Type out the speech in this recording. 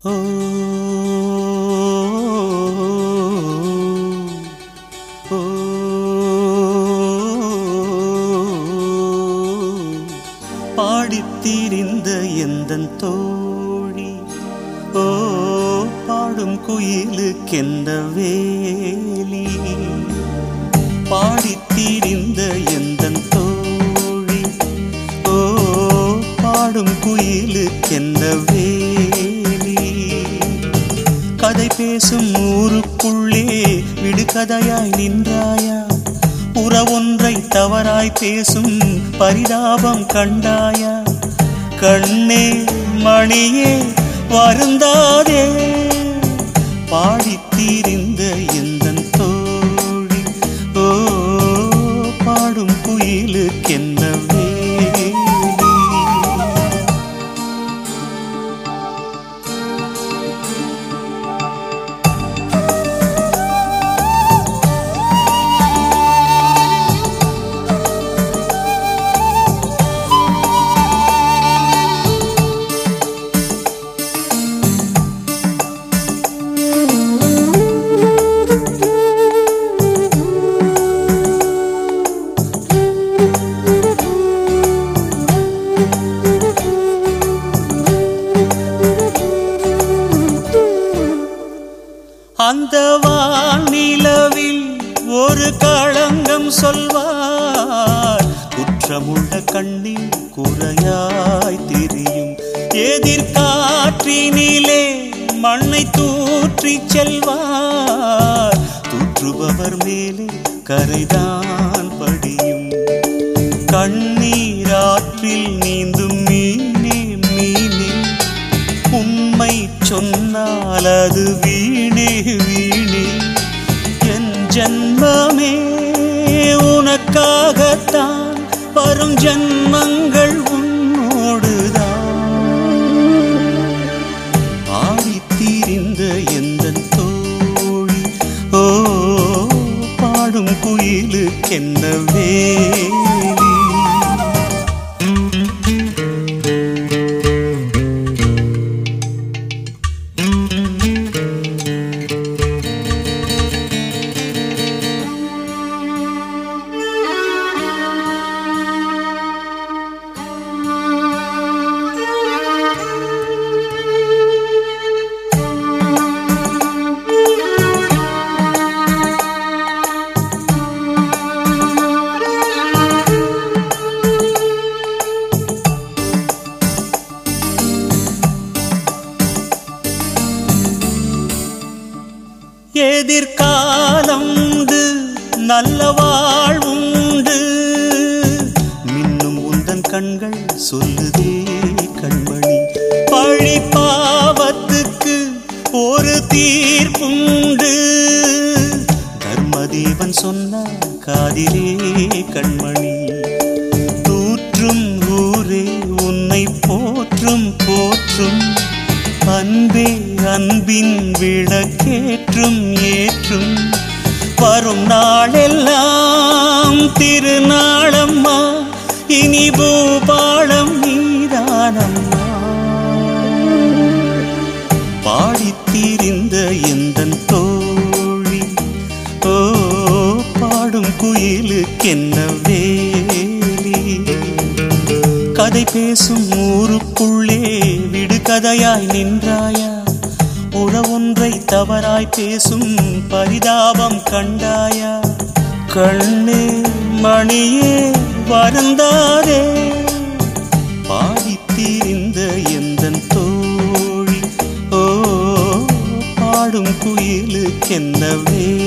ஓ ஓ பாடித்தீரிந்த எந்தன் தோழி ஓ பாடும் குயிலுக்கெந்த வேலி பாடித்தீரிந்த எந்தன் தோழி ஓ பாடும் குயிலுக்கெந்த வேலி கதை பேசும் ஊருக்குள்ளே விடுகதையாய் நின்றாயா உறவொன்றை தவறாய் பேசும் பரிதாபம் கண்டாயா கண்ணே மணியே வருந்தாதே பாடித்தீரிந்த எந்தன் தோழி ஓ பாடும் குயிலுக்கென்ன வேலி அந்த வானிலவில் ஒரு களங்கம் சொல்வார் குற்றமுள்ள கண்ணீர் குறையாய் தெரியும் எதிர்காற்றினிலே மண்ணை தூற்றி செல்வார் தூற்றுபவர் மேலே கரைதான் படியும் கண்ணீராற்றில் நீந்தும் மீனே மீனே உண்மை சொன்னால் அது வீணே வீணே என் ஜன்மமே உனக்காகத்தான் வரும் ஜன்மங்கள் உன்னோடுதான் ஆடித்தீரிந்த எந்தன் தோழி ஓ பாடும் குயிலுக்கென்ன வேலி எதிர்காலம் உண்டு நல்ல வாழ்வுண்டு மின்னும் உந்தன் கண்கள் சொல்லுதே கண்மணி பழி பாவத்துக்கு ஒரு தீர்ப்புண்டு தர்மதேவன் சொன்ன காதிலே கண்மணி தூற்றும் ஊரே உன்னை போற்றும் போற்றும் அன்பே அன்பின் விளக்கேற்றும் ஏற்றும் வரும் நாளெல்லாம் திருநாளம்மா இனி பூபாளம் நீதானம்மா பாடித்தீரிந்த எந்தன் தோழி ஓ பாடும் குயிலுக்கென்ன வேலி கதை பேசும் ஊருக்குள்ளே விடுகதையாய் நின்றாயா உறவொன்றை தவறாய் பேசும் பரிதாபம் கண்டாயா கண்ணே மணியே வருந்தாதே பாடித்தீரிந்த எந்தன் தோழி ஓ பாடும் குயிலுக்கென்ன வேலி